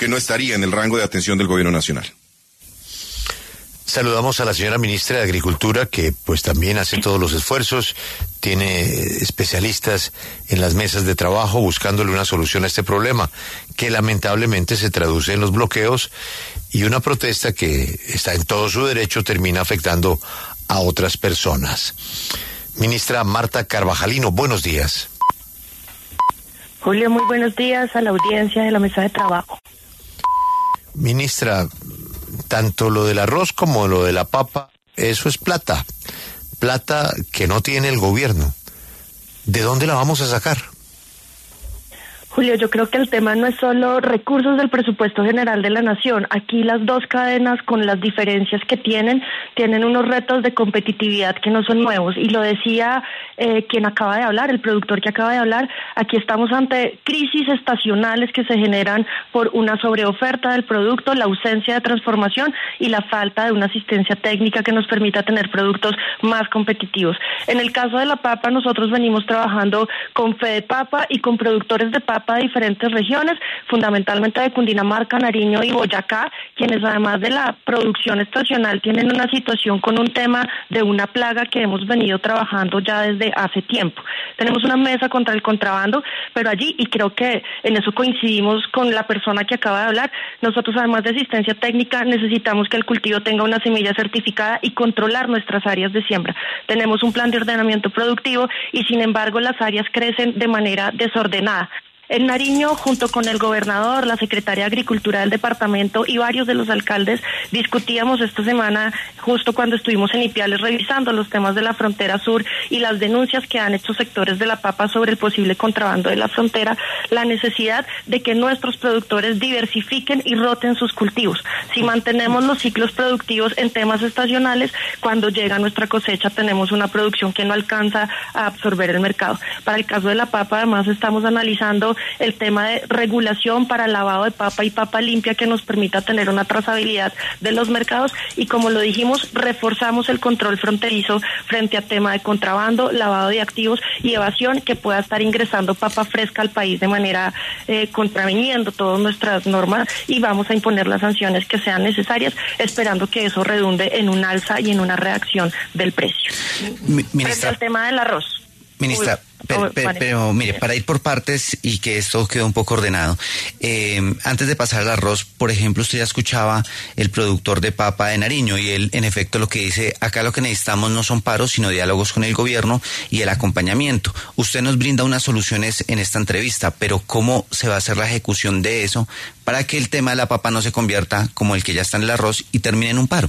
que no estaría en el rango de atención del gobierno nacional. Saludamos a la señora ministra de Agricultura, que pues también hace todos los esfuerzos, tiene especialistas en las mesas de trabajo buscándole una solución a este problema, que lamentablemente se traduce en los bloqueos y una protesta que está en todo su derecho termina afectando a otras personas. Ministra Marta Carvajalino, buenos días. Julio, muy buenos días a la audiencia de la mesa de trabajo. Ministra, tanto lo del arroz como lo de la papa, eso es plata que no tiene el gobierno. ¿De dónde la vamos a sacar? Julio, yo creo que el tema no es solo recursos del presupuesto general de la nación. Aquí las dos cadenas, con las diferencias que tienen unos retos de competitividad que no son nuevos. Y lo decía quien acaba de hablar, el productor que acaba de hablar, aquí estamos ante crisis estacionales que se generan por una sobreoferta del producto, la ausencia de transformación y la falta de una asistencia técnica que nos permita tener productos más competitivos. En el caso de la papa, nosotros venimos trabajando con Fedepapa y con productores de papa de diferentes regiones, fundamentalmente de Cundinamarca, Nariño y Boyacá, quienes además de la producción estacional tienen una situación con un tema de una plaga que hemos venido trabajando ya desde hace tiempo. Tenemos una mesa contra el contrabando, pero allí, y creo que en eso coincidimos con la persona que acaba de hablar, nosotros además de asistencia técnica necesitamos que el cultivo tenga una semilla certificada y controlar nuestras áreas de siembra. Tenemos un plan de ordenamiento productivo y sin embargo las áreas crecen de manera desordenada. En Nariño, junto con el gobernador, la secretaria de Agricultura del departamento y varios de los alcaldes, discutíamos esta semana, justo cuando estuvimos en Ipiales, revisando los temas de la frontera sur y las denuncias que han hecho sectores de la papa sobre el posible contrabando de la frontera, la necesidad de que nuestros productores diversifiquen y roten sus cultivos. Si mantenemos los ciclos productivos en temas estacionales, cuando llega nuestra cosecha tenemos una producción que no alcanza a absorber el mercado. Para el caso de la papa, además, estamos analizando el tema de regulación para lavado de papa y papa limpia que nos permita tener una trazabilidad de los mercados y, como lo dijimos, reforzamos el control fronterizo frente a tema de contrabando, lavado de activos y evasión que pueda estar ingresando papa fresca al país de manera contraviniendo todas nuestras normas, y vamos a imponer las sanciones que sean necesarias, esperando que eso redunde en un alza y en una reacción del precio. Frente al tema del arroz. Ministra, pero mire, para ir por partes y que esto quede un poco ordenado, antes de pasar al arroz, por ejemplo, usted ya escuchaba el productor de papa de Nariño y él, en efecto, lo que dice, acá lo que necesitamos no son paros, sino diálogos con el gobierno y el acompañamiento. Usted nos brinda unas soluciones en esta entrevista, pero ¿cómo se va a hacer la ejecución de eso para que el tema de la papa no se convierta como el que ya está en el arroz y termine en un paro?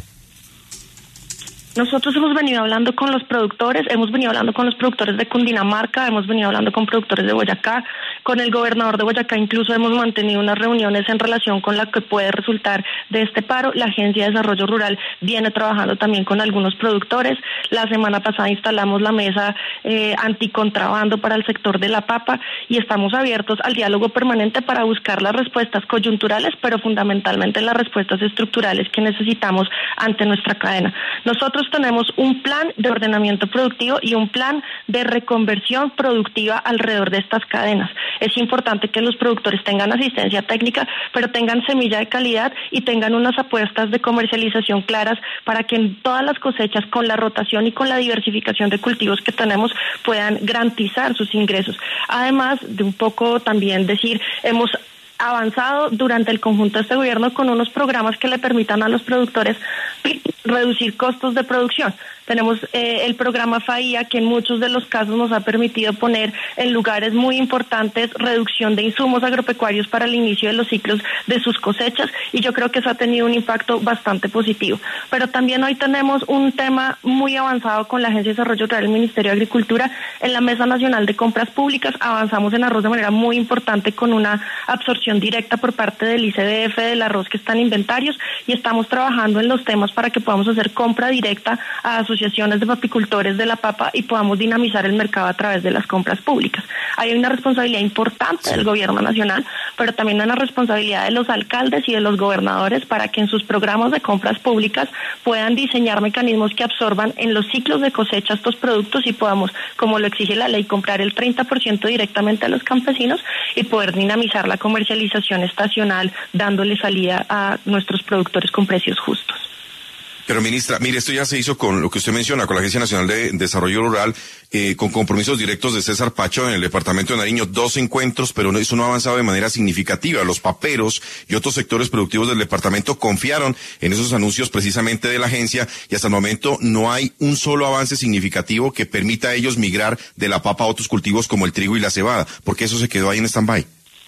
Nosotros hemos venido hablando con los productores, de Cundinamarca, hemos venido hablando con productores de Boyacá, con el gobernador de Boyacá incluso hemos mantenido unas reuniones en relación con la que puede resultar de este paro. La Agencia de Desarrollo Rural viene trabajando también con algunos productores. La semana pasada instalamos la mesa anticontrabando para el sector de la papa y estamos abiertos al diálogo permanente para buscar las respuestas coyunturales, pero fundamentalmente las respuestas estructurales que necesitamos ante nuestra cadena. Nosotros tenemos un plan de ordenamiento productivo y un plan de reconversión productiva alrededor de estas cadenas. Es importante que los productores tengan asistencia técnica, pero tengan semilla de calidad y tengan unas apuestas de comercialización claras para que en todas las cosechas, con la rotación y con la diversificación de cultivos que tenemos, puedan garantizar sus ingresos. Además de un poco también decir, hemos avanzado durante el conjunto de este gobierno con unos programas que le permitan a los productores reducir costos de producción. Tenemos el programa FAIA, que en muchos de los casos nos ha permitido poner en lugares muy importantes reducción de insumos agropecuarios para el inicio de los ciclos de sus cosechas, y yo creo que eso ha tenido un impacto bastante positivo. Pero también hoy tenemos un tema muy avanzado con la Agencia de Desarrollo Rural del Ministerio de Agricultura. En la Mesa Nacional de Compras Públicas avanzamos en arroz de manera muy importante con una absorción directa por parte del ICBF del arroz que está en inventarios, y estamos trabajando en los temas para que podamos hacer compra directa a asociaciones de papicultores de la papa y podamos dinamizar el mercado a través de las compras públicas. Hay una responsabilidad importante del gobierno nacional pero también una responsabilidad de los alcaldes y de los gobernadores para que en sus programas de compras públicas puedan diseñar mecanismos que absorban en los ciclos de cosecha estos productos y podamos, como lo exige la ley, comprar el 30% directamente a los campesinos y poder dinamizar la comercialización estacional, dándole salida a nuestros productores con precios justos. Pero ministra, mire, esto ya se hizo con lo que usted menciona, con la Agencia Nacional de Desarrollo Rural, con compromisos directos de César Pacho en el departamento de Nariño, 2 encuentros, pero eso no ha avanzado de manera significativa. Los paperos y otros sectores productivos del departamento confiaron en esos anuncios precisamente de la agencia y hasta el momento no hay un solo avance significativo que permita a ellos migrar de la papa a otros cultivos como el trigo y la cebada, porque eso se quedó ahí en stand-by.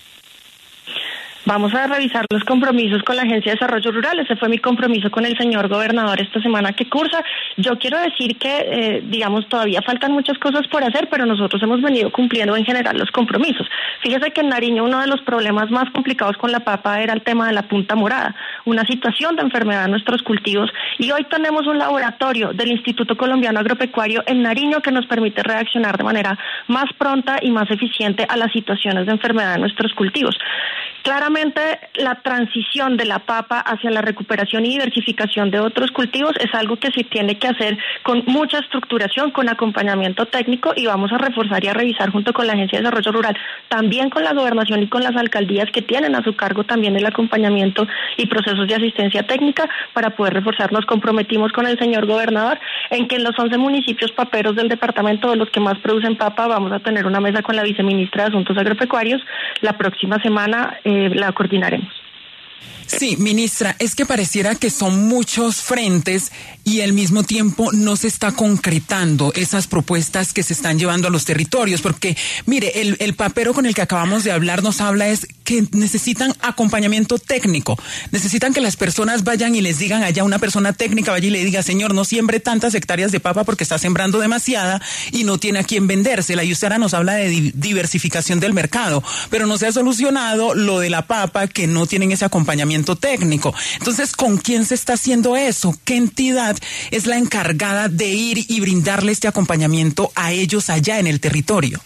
Vamos a revisar los compromisos con la Agencia de Desarrollo Rural. Ese fue mi compromiso con el señor gobernador esta semana que cursa. Yo quiero decir que, todavía faltan muchas cosas por hacer, pero nosotros hemos venido cumpliendo en general los compromisos. Fíjese que en Nariño uno de los problemas más complicados con la papa era el tema de la punta morada, una situación de enfermedad en nuestros cultivos, y hoy tenemos un laboratorio del Instituto Colombiano Agropecuario en Nariño que nos permite reaccionar de manera más pronta y más eficiente a las situaciones de enfermedad en nuestros cultivos. Claramente, la transición de la papa hacia la recuperación y diversificación de otros cultivos es algo que se tiene que hacer con mucha estructuración, con acompañamiento técnico, y vamos a reforzar y a revisar junto con la Agencia de Desarrollo Rural, también con la gobernación y con las alcaldías que tienen a su cargo también el acompañamiento y procesos de asistencia técnica para poder reforzar. Nos comprometimos con el señor gobernador en que en los 11 municipios paperos del departamento, de los que más producen papa, vamos a tener una mesa con la viceministra de Asuntos Agropecuarios. La próxima semana la coordinaremos. Sí, ministra, es que pareciera que son muchos frentes y al mismo tiempo no se está concretando esas propuestas que se están llevando a los territorios, porque mire, el papero con el que acabamos de hablar nos habla es que necesitan acompañamiento técnico, necesitan que las personas vayan y les digan allá, una persona técnica vaya y le diga, señor, no siembre tantas hectáreas de papa porque está sembrando demasiada y no tiene a quién vendérsela, y usted ahora nos habla de diversificación del mercado, pero no se ha solucionado lo de la papa, que no tienen ese acompañamiento técnico. Entonces, ¿con quién se está haciendo eso? ¿Qué entidad es la encargada de ir y brindarle este acompañamiento a ellos allá en el territorio?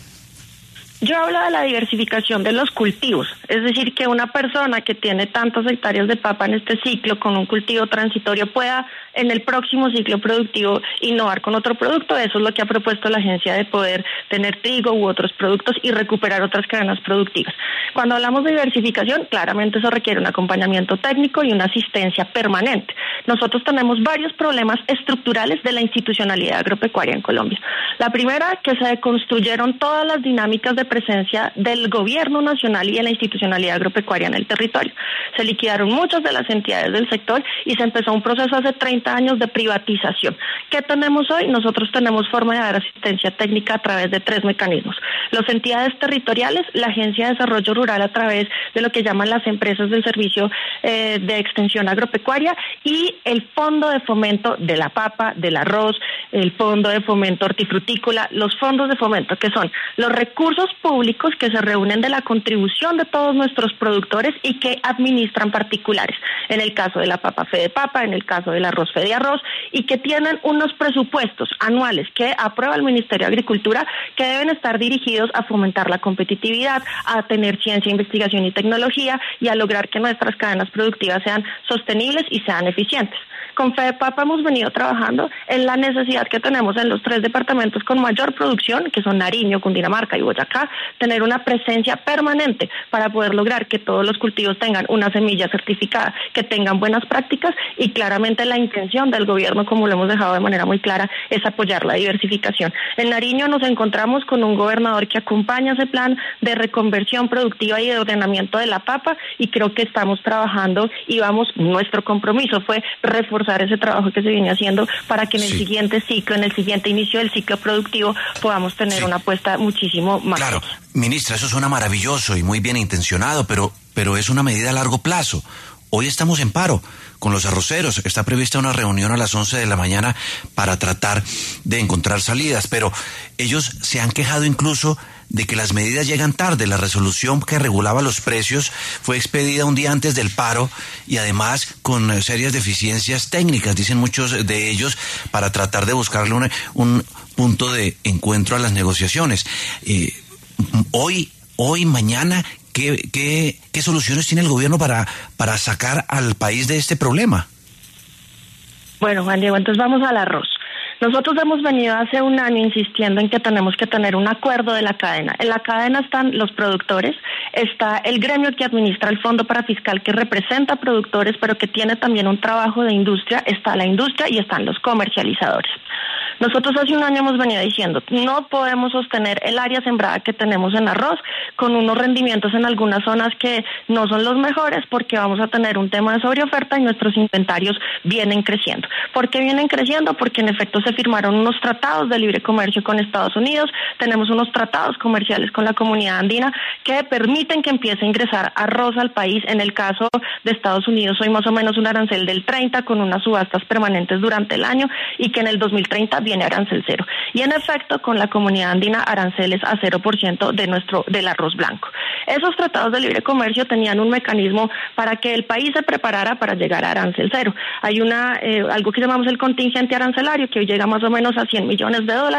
Yo hablo de la diversificación de los cultivos, es decir, que una persona que tiene tantas hectáreas de papa en este ciclo con un cultivo transitorio pueda en el próximo ciclo productivo innovar con otro producto. Eso es lo que ha propuesto la agencia, de poder tener trigo u otros productos y recuperar otras cadenas productivas. Cuando hablamos de diversificación, claramente eso requiere un acompañamiento técnico y una asistencia permanente. Nosotros tenemos varios problemas estructurales de la institucionalidad agropecuaria en Colombia. La primera, que se deconstruyeron todas las dinámicas de presencia del gobierno nacional y de la institucionalidad agropecuaria en el territorio. Se liquidaron muchas de las entidades del sector y se empezó un proceso hace 30 años de privatización. ¿Qué tenemos hoy? Nosotros tenemos forma de dar asistencia técnica a través de 3 mecanismos. Las entidades territoriales, la Agencia de Desarrollo Rural a través de lo que llaman las empresas del servicio de extensión agropecuaria, y el Fondo de Fomento de la Papa, del arroz, el Fondo de Fomento Hortifrutícola, los fondos de fomento, que son los recursos públicos que se reúnen de la contribución de todos nuestros productores y que administran particulares. En el caso de la papa, Fedepapa, en el caso del arroz, Fediarroz, y que tienen unos presupuestos anuales que aprueba el Ministerio de Agricultura, que deben estar dirigidos a fomentar la competitividad, a tener ciencia, investigación y tecnología, y a lograr que nuestras cadenas productivas sean sostenibles y sean eficientes. Con Fedepapa hemos venido trabajando en la necesidad que tenemos en los 3 departamentos con mayor producción, que son Nariño, Cundinamarca y Boyacá, tener una presencia permanente para poder lograr que todos los cultivos tengan una semilla certificada, que tengan buenas prácticas, y claramente la intención del gobierno, como lo hemos dejado de manera muy clara, es apoyar la diversificación. En Nariño nos encontramos con un gobernador que acompaña ese plan de reconversión productiva y de ordenamiento de la papa, y creo que estamos trabajando y nuestro compromiso fue reforzar ese trabajo que se viene haciendo para que en el siguiente ciclo, en el siguiente inicio del ciclo productivo, podamos tener una apuesta muchísimo más. Claro, ministra, eso suena maravilloso y muy bien intencionado, pero es una medida a largo plazo. Hoy estamos en paro con los arroceros. Está prevista una reunión a las 11 de la mañana para tratar de encontrar salidas, pero ellos se han quejado incluso de que las medidas llegan tarde. La resolución que regulaba los precios fue expedida un día antes del paro y además con serias deficiencias técnicas, dicen muchos de ellos, para tratar de buscarle un punto de encuentro a las negociaciones. Hoy, mañana, ¿Qué soluciones tiene el gobierno para sacar al país de este problema? Bueno, Juan Diego, entonces vamos al arroz. Nosotros hemos venido hace un año insistiendo en que tenemos que tener un acuerdo de la cadena. En la cadena están los productores, está el gremio que administra el Fondo Parafiscal que representa productores, pero que tiene también un trabajo de industria, está la industria y están los comercializadores. Nosotros hace un año hemos venido diciendo, no podemos sostener el área sembrada que tenemos en arroz con unos rendimientos en algunas zonas que no son los mejores porque vamos a tener un tema de sobreoferta y nuestros inventarios vienen creciendo. ¿Por qué vienen creciendo? Porque en efecto se firmaron unos tratados de libre comercio con Estados Unidos, tenemos unos tratados comerciales con la comunidad andina que permiten que empiece a ingresar arroz al país. En el caso de Estados Unidos hoy más o menos un arancel del 30 con unas subastas permanentes durante el año y que en el 2030 viene arancel cero. Y en efecto, con la comunidad andina, aranceles a 0% del arroz blanco. Esos tratados de libre comercio tenían un mecanismo para que el país se preparara para llegar a arancel cero. Hay algo que llamamos el contingente arancelario, que hoy llega más o menos a $100 millones,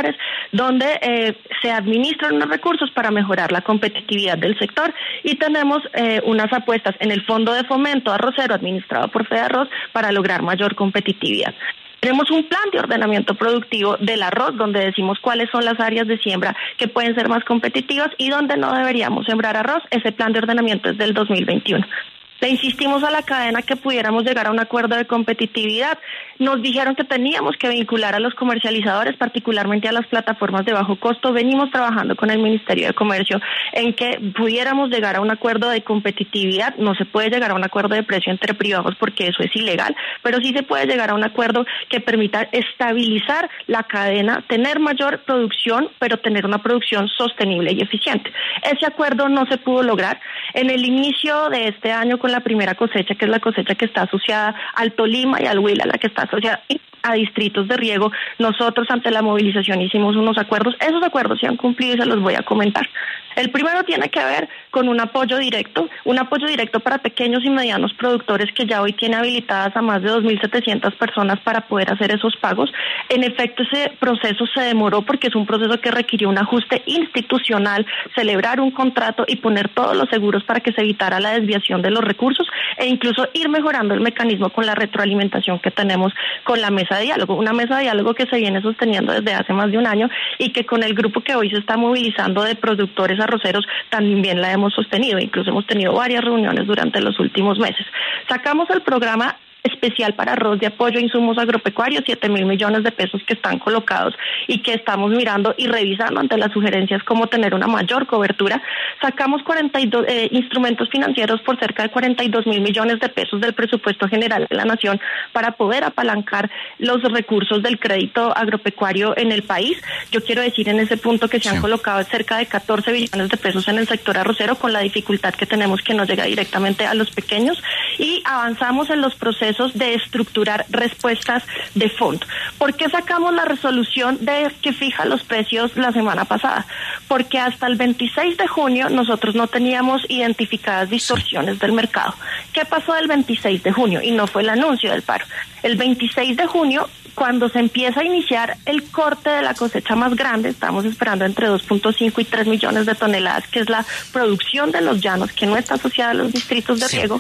donde se administran unos recursos para mejorar la competitividad del sector y tenemos unas apuestas en el Fondo de Fomento Arrocero administrado por FEDARROZ para lograr mayor competitividad. Tenemos un plan de ordenamiento productivo del arroz donde decimos cuáles son las áreas de siembra que pueden ser más competitivas y donde no deberíamos sembrar arroz. Ese plan de ordenamiento es del 2021. Le insistimos a la cadena que pudiéramos llegar a un acuerdo de competitividad. Nos dijeron que teníamos que vincular a los comercializadores, particularmente a las plataformas de bajo costo. Venimos trabajando con el Ministerio de Comercio en que pudiéramos llegar a un acuerdo de competitividad. No se puede llegar a un acuerdo de precio entre privados porque eso es ilegal, pero sí se puede llegar a un acuerdo que permita estabilizar la cadena, tener mayor producción, pero tener una producción sostenible y eficiente. Ese acuerdo no se pudo lograr. En el inicio de este año, con la primera cosecha, que es la cosecha que está asociada al Tolima y al Huila, la que está asociada a distritos de riego, nosotros ante la movilización hicimos unos acuerdos. Esos acuerdos se han cumplido y se los voy a comentar. El primero tiene que ver con un apoyo directo para pequeños y medianos productores que ya hoy tiene habilitadas a más de 2.700 personas para poder hacer esos pagos. En efecto, ese proceso se demoró porque es un proceso que requirió un ajuste institucional, celebrar un contrato y poner todos los seguros para que se evitara la desviación de los recursos e incluso ir mejorando el mecanismo con la retroalimentación que tenemos con la mesa de diálogo, una mesa de diálogo que se viene sosteniendo desde hace más de un año y que con el grupo que hoy se está movilizando de productores arroceros también la hemos sostenido, incluso hemos tenido varias reuniones durante los últimos meses. Sacamos el programa especial para arroz de apoyo a insumos agropecuarios, 7.000 millones de pesos que están colocados y que estamos mirando y revisando ante las sugerencias cómo tener una mayor cobertura. Sacamos 42 instrumentos financieros por cerca de 42.000 millones de pesos del presupuesto general de la Nación para poder apalancar los recursos del crédito agropecuario en el país. Yo quiero decir en ese punto que se han colocado cerca de 14 billones de pesos en el sector arrocero con la dificultad que tenemos que no llega directamente a los pequeños y avanzamos en los procesos de estructurar respuestas de fondo. ¿Por qué sacamos la resolución que fija los precios la semana pasada? Porque hasta el 26 de junio nosotros no teníamos identificadas distorsiones del mercado. ¿Qué pasó el 26 de junio? Y no fue el anuncio del paro. El 26 de junio, cuando se empieza a iniciar el corte de la cosecha más grande, estamos esperando entre 2.5 y 3 millones de toneladas, que es la producción de los llanos, que no está asociada a los distritos de riego.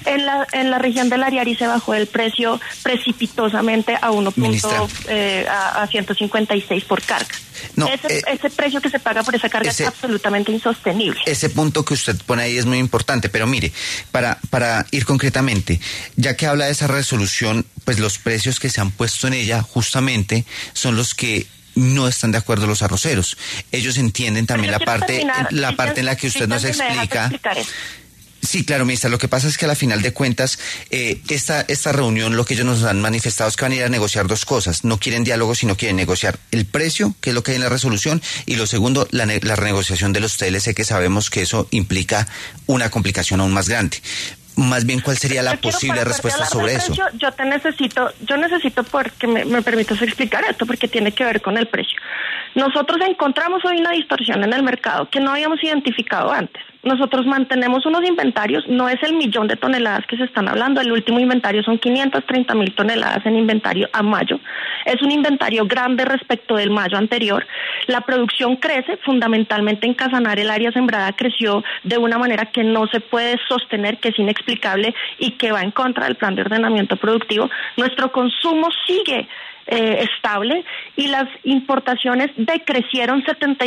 En la región del Ariari se bajó el precio precipitosamente a 156 por carga. No, ese precio que se paga por esa carga es absolutamente insostenible. Ese punto que usted pone ahí es muy importante, pero mire, para ir concretamente, ya que habla de esa resolución, pues los precios que se han puesto en ella justamente son los que no están de acuerdo los arroceros. Ellos entienden también la parte en la que usted nos explica. Sí, claro, ministra, lo que pasa es que a la final de cuentas, esta reunión, lo que ellos nos han manifestado es que van a ir a negociar dos cosas. No quieren diálogo, sino quieren negociar el precio, que es lo que hay en la resolución, y lo segundo, la renegociación de los TLC, que sabemos que eso implica una complicación aún más grande. Más bien, ¿cuál sería la posible respuesta sobre eso? Yo necesito porque me permitas explicar esto, porque tiene que ver con el precio. Nosotros encontramos hoy una distorsión en el mercado que no habíamos identificado antes. nosotros mantenemos unos inventarios, no es el 1.000.000 de toneladas que se están hablando, el último inventario son 530.000 toneladas en inventario a mayo, es un inventario grande respecto del mayo anterior. La producción crece, fundamentalmente en Casanare el área sembrada creció de una manera que no se puede sostener, que es inexplicable y que va en contra del plan de ordenamiento productivo. Nuestro consumo sigue estable y las importaciones decrecieron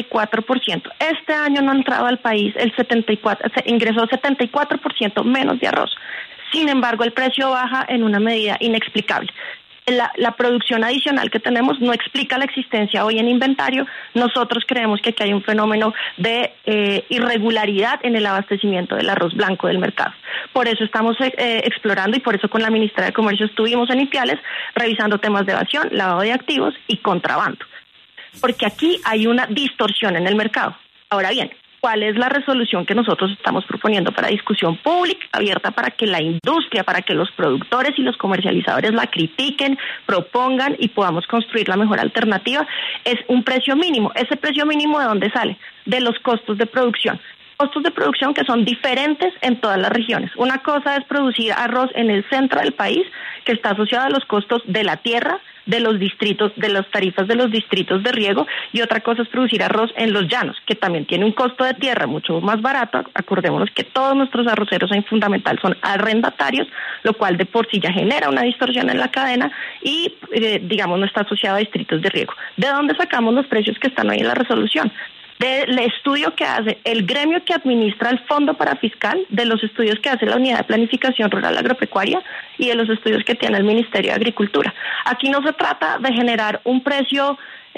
74%. Este año no ha entrado al país ingresó 74% menos de arroz. Sin embargo, el precio baja en una medida inexplicable. La producción adicional que tenemos no explica la existencia hoy en inventario. Nosotros creemos que aquí hay un fenómeno de irregularidad en el abastecimiento del arroz blanco del mercado. Por eso estamos explorando y por eso con la ministra de Comercio estuvimos en Ipiales revisando temas de evasión, lavado de activos y contrabando. Porque aquí hay una distorsión en el mercado. Ahora bien, ¿cuál es la resolución que nosotros estamos proponiendo para discusión pública, abierta para que la industria, para que los productores y los comercializadores la critiquen, propongan y podamos construir la mejor alternativa? Es un precio mínimo. ¿Ese precio mínimo de dónde sale? De los costos de producción. Costos de producción que son diferentes en todas las regiones. Una cosa es producir arroz en el centro del país, que está asociado a los costos de la tierra, de los distritos, de las tarifas de los distritos de riego, y otra cosa es producir arroz en los llanos, que también tiene un costo de tierra mucho más barato. Acordémonos que todos nuestros arroceros en fundamental son arrendatarios, lo cual de por sí ya genera una distorsión en la cadena y, digamos, no está asociado a distritos de riego. ¿De dónde sacamos los precios que están hoy en la resolución? Del estudio que hace el gremio que administra el Fondo Parafiscal, de los estudios que hace la Unidad de Planificación Rural Agropecuaria y de los estudios que tiene el Ministerio de Agricultura. Aquí no se trata de generar un precio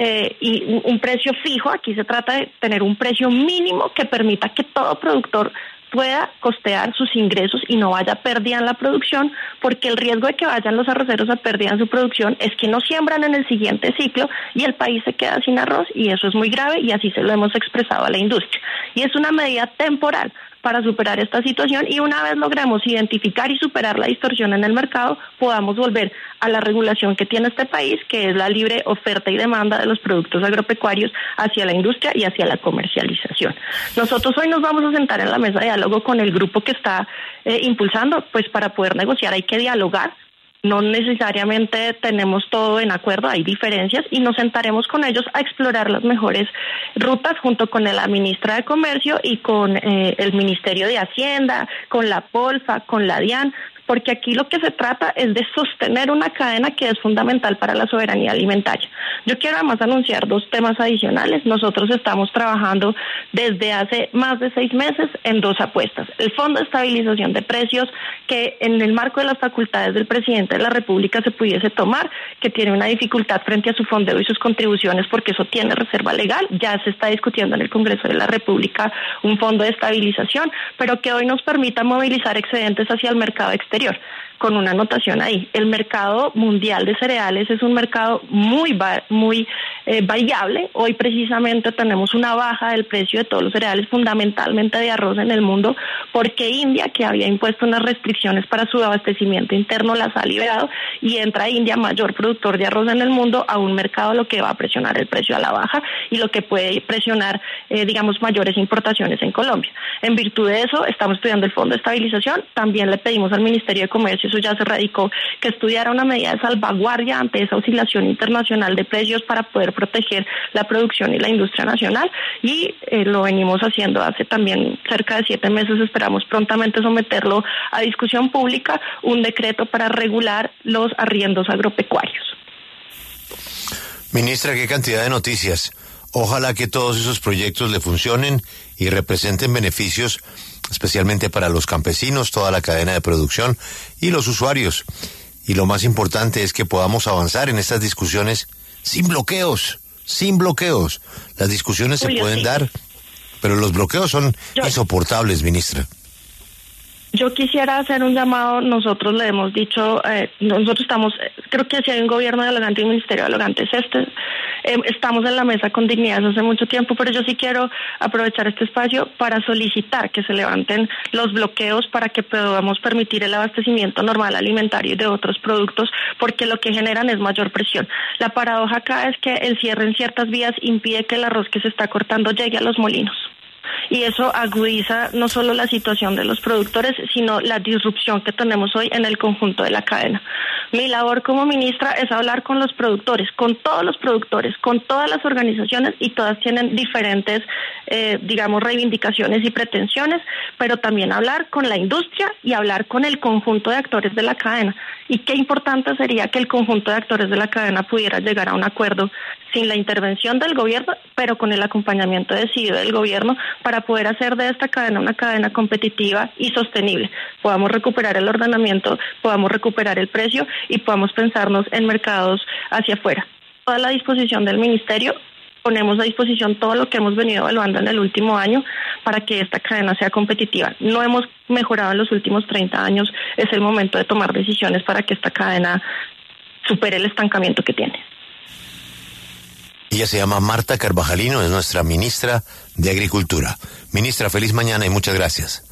y un precio fijo, aquí se trata de tener un precio mínimo que permita que todo productor pueda costear sus ingresos y no vaya a pérdida en la producción, porque el riesgo de que vayan los arroceros a pérdida en su producción es que no siembran en el siguiente ciclo y el país se queda sin arroz, y eso es muy grave y así se lo hemos expresado a la industria. Y es una medida temporal para superar esta situación, y una vez logremos identificar y superar la distorsión en el mercado, podamos volver a la regulación que tiene este país, que es la libre oferta y demanda de los productos agropecuarios hacia la industria y hacia la comercialización. Nosotros hoy nos vamos a sentar en la mesa de diálogo con el grupo que está impulsando, pues para poder negociar hay que dialogar. No necesariamente tenemos todo en acuerdo, hay diferencias, y nos sentaremos con ellos a explorar las mejores rutas junto con la ministra de Comercio y con el Ministerio de Hacienda, con la Polfa, con la DIAN, porque aquí lo que se trata es de sostener una cadena que es fundamental para la soberanía alimentaria. Yo quiero además anunciar 2 temas adicionales. Nosotros estamos trabajando desde hace más de 6 meses en 2 apuestas. El Fondo de Estabilización de Precios, que en el marco de las facultades del presidente de la República se pudiese tomar, que tiene una dificultad frente a su fondeo y sus contribuciones porque eso tiene reserva legal. Ya se está discutiendo en el Congreso de la República un fondo de estabilización, pero que hoy nos permita movilizar excedentes hacia el mercado exterior, con una anotación ahí. El mercado mundial de cereales es un mercado muy variable. Hoy precisamente tenemos una baja del precio de todos los cereales, fundamentalmente de arroz en el mundo, porque India, que había impuesto unas restricciones para su abastecimiento interno, las ha liberado, y entra India, mayor productor de arroz en el mundo, a un mercado, lo que va a presionar el precio a la baja y lo que puede presionar, digamos, mayores importaciones en Colombia. En virtud de eso, estamos estudiando el Fondo de Estabilización. También le pedimos al Ministerio de Comercio, eso ya se radicó, que estudiara una medida de salvaguardia ante esa oscilación internacional de precios para poder proteger la producción y la industria nacional, y lo venimos haciendo hace también cerca de 7 meses. Esperamos prontamente someterlo a discusión pública, un decreto para regular los arriendos agropecuarios. Ministra, qué cantidad de noticias. Ojalá que todos esos proyectos le funcionen y representen beneficios, especialmente para los campesinos, toda la cadena de producción y los usuarios. Y lo más importante es que podamos avanzar en estas discusiones sin bloqueos, sin bloqueos. Las discusiones se pueden dar, pero los bloqueos son insoportables, ministra. Yo quisiera hacer un llamado. Nosotros le hemos dicho, nosotros estamos, creo que si hay un gobierno dialogante y un ministerio dialogante es este. Estamos en la mesa con dignidad hace mucho tiempo, pero yo sí quiero aprovechar este espacio para solicitar que se levanten los bloqueos para que podamos permitir el abastecimiento normal alimentario y de otros productos, porque lo que generan es mayor presión. La paradoja acá es que el cierre en ciertas vías impide que el arroz que se está cortando llegue a los molinos. Y eso agudiza no solo la situación de los productores, sino la disrupción que tenemos hoy en el conjunto de la cadena. Mi labor como ministra es hablar con los productores, con todos los productores, con todas las organizaciones, y todas tienen diferentes, reivindicaciones y pretensiones, pero también hablar con la industria y hablar con el conjunto de actores de la cadena. Y qué importante sería que el conjunto de actores de la cadena pudiera llegar a un acuerdo sin la intervención del gobierno, pero con el acompañamiento decidido del gobierno, para poder hacer de esta cadena una cadena competitiva y sostenible. Podamos recuperar el ordenamiento, podamos recuperar el precio y podamos pensarnos en mercados hacia afuera. Toda la disposición del ministerio, ponemos a disposición todo lo que hemos venido evaluando en el último año para que esta cadena sea competitiva. No hemos mejorado en los últimos 30 años, es el momento de tomar decisiones para que esta cadena supere el estancamiento que tiene. Ella se llama Marta Carvajalino, es nuestra ministra de Agricultura. Ministra, feliz mañana y muchas gracias.